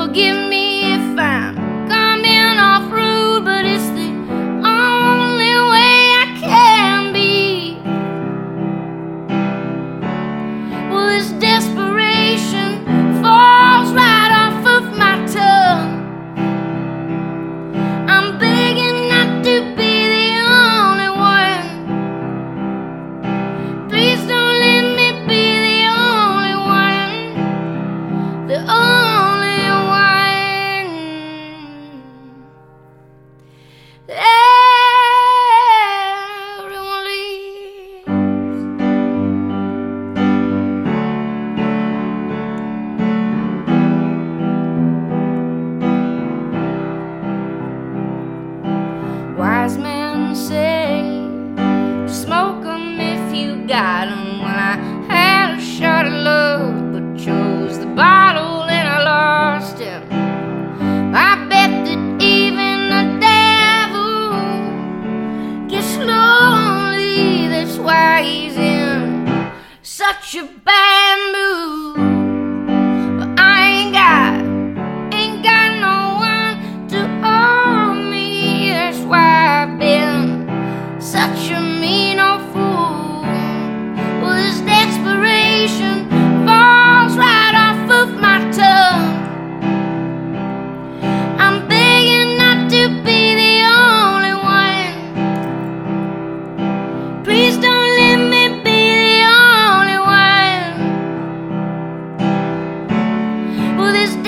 Forgive me if I'm coming off rude, but it's the only way I can be. Well, this desperation falls right off of my tongue. I'm begging not to be the only one. Please don't let me be the only one. The only one. Everyone leaves. Wise men say, smoke 'em if you got 'em. Well, I had a shot of love, but chose the bottle and I lost him. I bet that even the devil gets lonely. That's why he's in such a bad mood. But I ain't got no one to hold me. That's why I've been such a mean old fool. Well, this desperation falls right off of my tongue. I'm begging not to be the only one. Please don't let me be the only one. Well, this